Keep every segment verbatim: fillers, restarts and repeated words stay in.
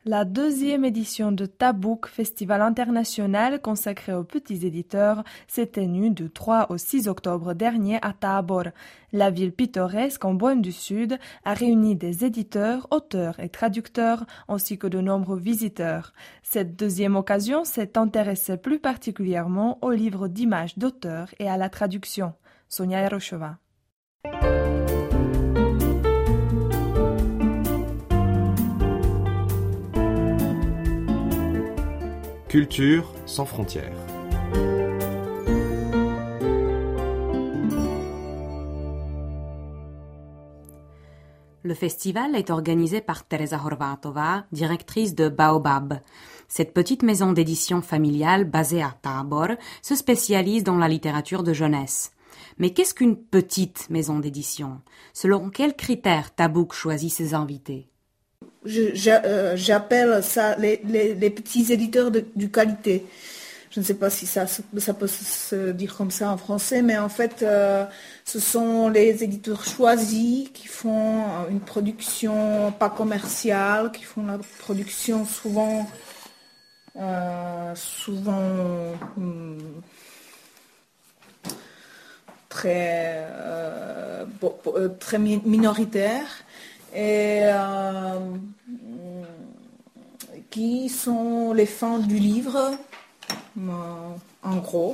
La deuxième édition de Tabuk, festival international consacré aux petits éditeurs, s'est tenue du trois au six octobre dernier à Tábor. La ville pittoresque en Bohême du Sud a réuni des éditeurs, auteurs et traducteurs, ainsi que de nombreux visiteurs. Cette deuxième occasion s'est intéressée plus particulièrement aux livres d'images d'auteurs et à la traduction. Sonia Jarošová. Culture sans frontières. Le festival est organisé par Teresa Horvátová, directrice de Baobab. Cette petite maison d'édition familiale basée à Tábor se spécialise dans la littérature de jeunesse. Mais qu'est-ce qu'une petite maison d'édition? Selon quels critères Tabuk choisit ses invités? Je, j'a, euh, j'appelle ça les, les, les petits éditeurs de, de qualité. Je ne sais pas si ça, ça peut se dire comme ça en français, mais en fait, euh, ce sont les éditeurs choisis qui font une production pas commerciale, qui font la production souvent, euh, souvent hum, très, euh, très minoritaire. Et euh, qui sont les fans du livre, en gros.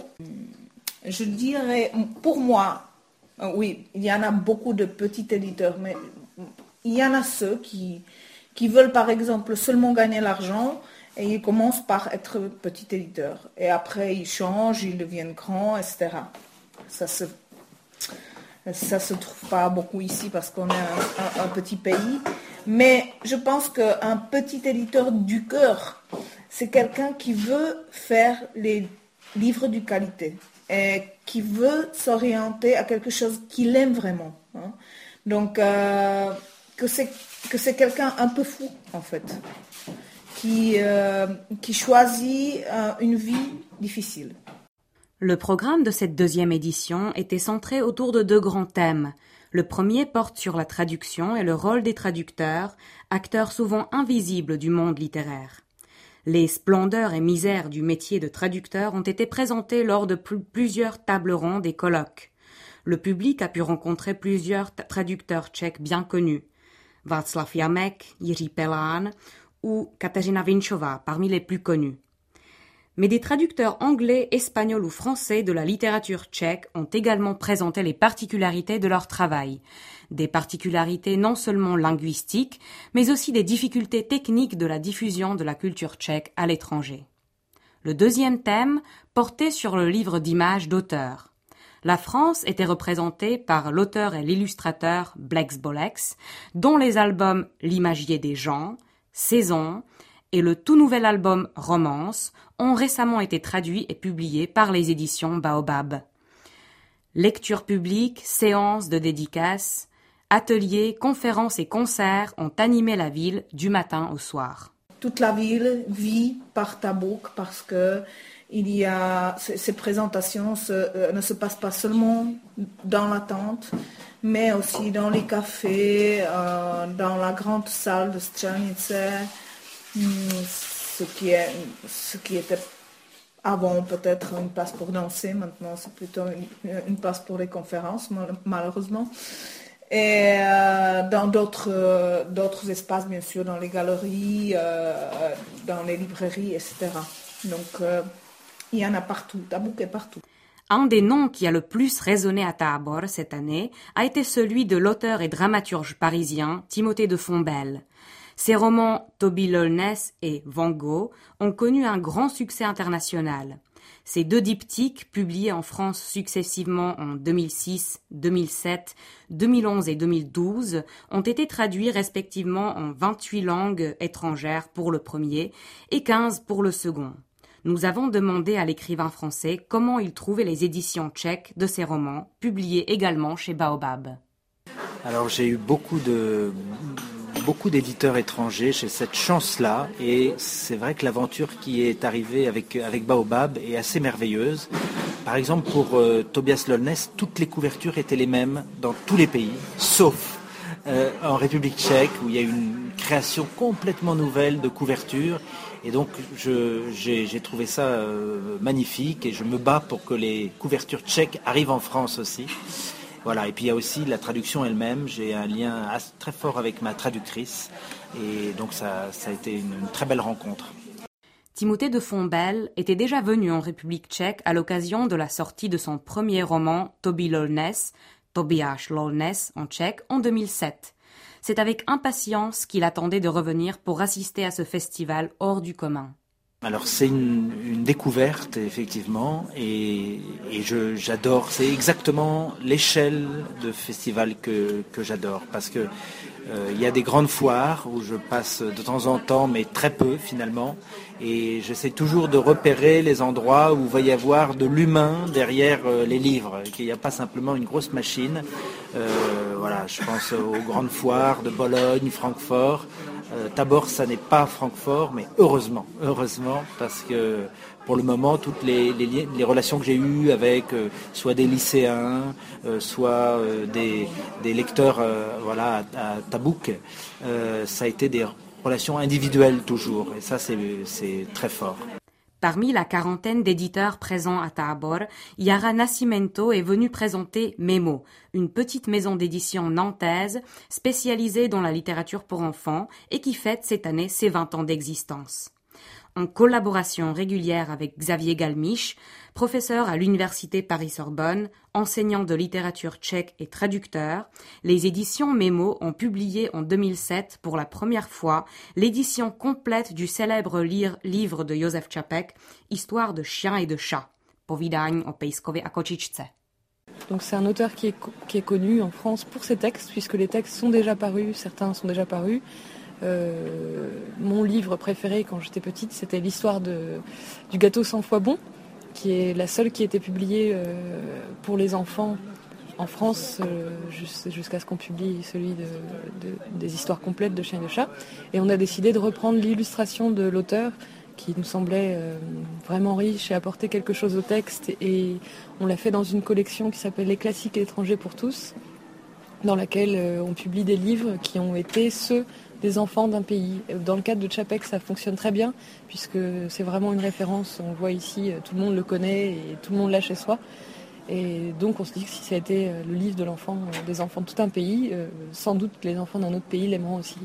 Je dirais, pour moi, oui, il y en a beaucoup de petits éditeurs, mais il y en a ceux qui, qui veulent par exemple seulement gagner l'argent et ils commencent par être petits éditeurs. Et après ils changent, ils deviennent grands, et cetera. Ça se Ça ne se trouve pas beaucoup ici parce qu'on est un, un, un petit pays. Mais je pense qu'un petit éditeur du cœur, c'est quelqu'un qui veut faire les livres de qualité et qui veut s'orienter à quelque chose qu'il aime vraiment. Hein. Donc, euh, que, c'est, que c'est quelqu'un un peu fou, en fait, qui, euh, qui choisit euh, une vie difficile. Le programme de cette deuxième édition était centré autour de deux grands thèmes. Le premier porte sur la traduction et le rôle des traducteurs, acteurs souvent invisibles du monde littéraire. Les splendeurs et misères du métier de traducteur ont été présentées lors de pl- plusieurs tables rondes et colloques. Le public a pu rencontrer plusieurs t- traducteurs tchèques bien connus, Václav Jamek, Jiří Pelán ou Kateřina Vinčová, parmi les plus connus. Mais des traducteurs anglais, espagnols ou français de la littérature tchèque ont également présenté les particularités de leur travail. Des particularités non seulement linguistiques, mais aussi des difficultés techniques de la diffusion de la culture tchèque à l'étranger. Le deuxième thème portait sur le livre d'images d'auteur. La France était représentée par l'auteur et l'illustrateur Blex Bolex, dont les albums L'imagier des gens, Saison et le tout nouvel album Romance ont récemment été traduits et publiés par les éditions Baobab. Lectures publiques, séances de dédicaces, ateliers, conférences et concerts ont animé la ville du matin au soir. Toute la ville vit par Tabuk parce que il y a, ces présentations se, euh, ne se passent pas seulement dans la tente, mais aussi dans les cafés, euh, dans la grande salle de Střelnice, ce qui, est, ce qui était avant peut-être une place pour danser, maintenant c'est plutôt une, une place pour les conférences, malheureusement. Et euh, dans d'autres, euh, d'autres espaces, bien sûr, dans les galeries, euh, dans les librairies, et cetera. Donc, euh, il y en a partout, Tabuk est partout. Un des noms qui a le plus résonné à Tábor cette année a été celui de l'auteur et dramaturge parisien Timothée de Fontbelle. Ses romans Toby Lolness et Van Gogh ont connu un grand succès international. Ces deux diptyques, publiés en France successivement en deux mille six, deux mille sept, deux mille onze et deux mille douze, ont été traduits respectivement en vingt-huit langues étrangères pour le premier et quinze pour le second. Nous avons demandé à l'écrivain français comment il trouvait les éditions tchèques de ses romans, publiés également chez Baobab. Alors j'ai eu beaucoup de... beaucoup d'éditeurs étrangers, j'ai cette chance-là et c'est vrai que l'aventure qui est arrivée avec, avec Baobab est assez merveilleuse. Par exemple pour euh, Tobias Lolness, toutes les couvertures étaient les mêmes dans tous les pays, sauf euh, en République tchèque où il y a une création complètement nouvelle de couverture. Et donc je, j'ai, j'ai trouvé ça euh, magnifique et je me bats pour que les couvertures tchèques arrivent en France aussi. Voilà. Et puis il y a aussi la traduction elle-même. J'ai un lien très fort avec ma traductrice et donc ça, ça a été une, une très belle rencontre. Timothée de Fontbelle était déjà venu en République tchèque à l'occasion de la sortie de son premier roman Toby Lolnes, Tobias Lolnes en tchèque, en deux mille sept. C'est avec impatience qu'il attendait de revenir pour assister à ce festival hors du commun. Alors c'est une, une découverte effectivement et, et je, j'adore, c'est exactement l'échelle de festival que, que j'adore parce que euh, il y a des grandes foires où je passe de temps en temps mais très peu finalement et j'essaie toujours de repérer les endroits où il va y avoir de l'humain derrière euh, les livres, qu'il n'y a pas simplement une grosse machine. Euh, voilà, je pense aux grandes foires de Bologne, Francfort. Euh, Tabor, ça n'est pas Francfort, mais heureusement, heureusement, parce que pour le moment, toutes les, les, les relations que j'ai eues avec euh, soit des lycéens, euh, soit euh, des, des lecteurs, euh, voilà, à, à Tabouk, euh, ça a été des relations individuelles toujours, et ça, c'est, c'est très fort. Parmi la quarantaine d'éditeurs présents à Tabor, Yara Nascimento est venue présenter Memo, une petite maison d'édition nantaise spécialisée dans la littérature pour enfants et qui fête cette année ses vingt ans d'existence. En collaboration régulière avec Xavier Galmiche, professeur à l'université Paris-Sorbonne, enseignant de littérature tchèque et traducteur, les éditions Memo ont publié en deux mille sept pour la première fois l'édition complète du célèbre livre de Josef Čapek, Histoire de chiens et de chats, Povídání o pejskovi a kočičce. Donc c'est un auteur qui est, qui est connu en France pour ses textes, puisque les textes sont déjà parus, certains sont déjà parus. Euh, mon livre préféré quand j'étais petite, c'était l'histoire de, du gâteau cent fois bon, qui est la seule qui a été publiée euh, pour les enfants en France euh, jusqu'à ce qu'on publie celui de, de, des histoires complètes de chiens et de chats. Et on a décidé de reprendre l'illustration de l'auteur qui nous semblait euh, vraiment riche et apporter quelque chose au texte. Et on l'a fait dans une collection qui s'appelle Les classiques étrangers pour tous, dans laquelle euh, on publie des livres qui ont été ceux des enfants d'un pays. Dans le cadre de Čapek, ça fonctionne très bien, puisque c'est vraiment une référence. On voit ici, tout le monde le connaît et tout le monde l'a chez soi. Et donc on se dit que si ça a été le livre de l'enfant, des enfants de tout un pays, sans doute que les enfants d'un autre pays l'aimeront aussi.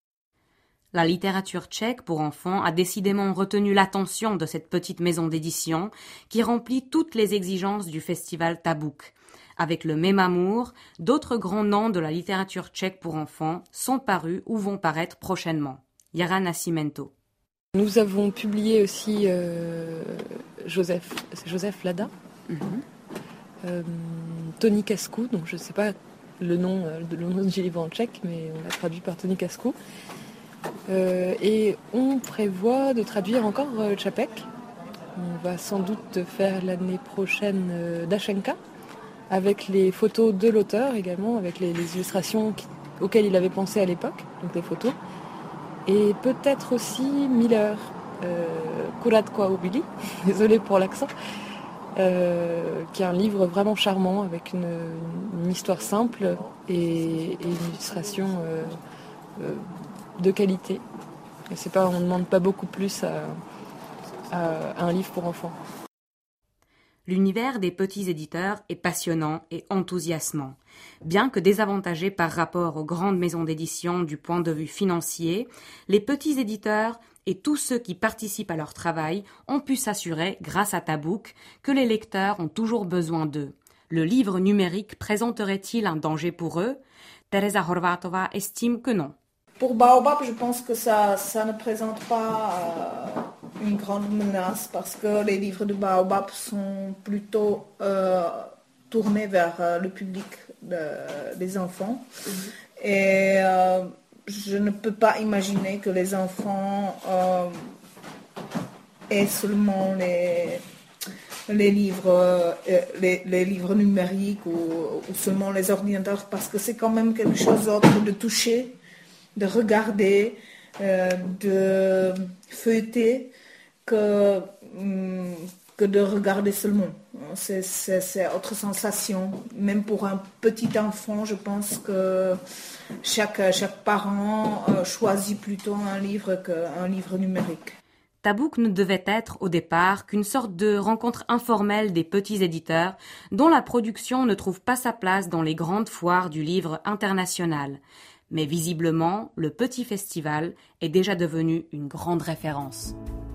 La littérature tchèque pour enfants a décidément retenu l'attention de cette petite maison d'édition qui remplit toutes les exigences du festival Tabouk. Avec le même amour, d'autres grands noms de la littérature tchèque pour enfants sont parus ou vont paraître prochainement. Yara Nascimento. Nous avons publié aussi euh, Joseph, c'est Joseph Lada, mm-hmm. euh, Tony Cascou, donc je ne sais pas le nom de le nom du livre en tchèque, mais on l'a traduit par Tony Cascou. Euh, et on prévoit de traduire encore euh, Čapek. On va sans doute faire l'année prochaine euh, Dašenka, avec les photos de l'auteur également, avec les, les illustrations qui, auxquelles il avait pensé à l'époque, donc les photos. Et peut-être aussi Miller, euh, Kuratko Ubili, désolé pour l'accent, euh, qui est un livre vraiment charmant, avec une, une histoire simple et, et une illustration euh, euh, de qualité. Et c'est pas, on ne demande pas beaucoup plus à, à, à un livre pour enfants. L'univers des petits éditeurs est passionnant et enthousiasmant. Bien que désavantagés par rapport aux grandes maisons d'édition du point de vue financier, les petits éditeurs et tous ceux qui participent à leur travail ont pu s'assurer, grâce à Tabouk, que les lecteurs ont toujours besoin d'eux. Le livre numérique présenterait-il un danger pour eux ? Teresa Horvátová estime que non. Pour Baobab, je pense que ça, ça ne présente pas euh, une grande menace parce que les livres de Baobab sont plutôt euh, tournés vers euh, le public de, des enfants. Mm-hmm. Et euh, je ne peux pas imaginer que les enfants euh, aient seulement les, les, livres, euh, les, les livres numériques ou, ou seulement les ordinateurs parce que c'est quand même quelque chose d'autre de toucher, de regarder, euh, de feuilleter, que, que que de regarder seulement. C'est, c'est, c'est autre sensation. Même pour un petit enfant, je pense que chaque, chaque parent choisit plutôt un livre qu'un livre numérique. Tabuk ne devait être au départ qu'une sorte de rencontre informelle des petits éditeurs dont la production ne trouve pas sa place dans les grandes foires du livre international. Mais visiblement, le petit festival est déjà devenu une grande référence.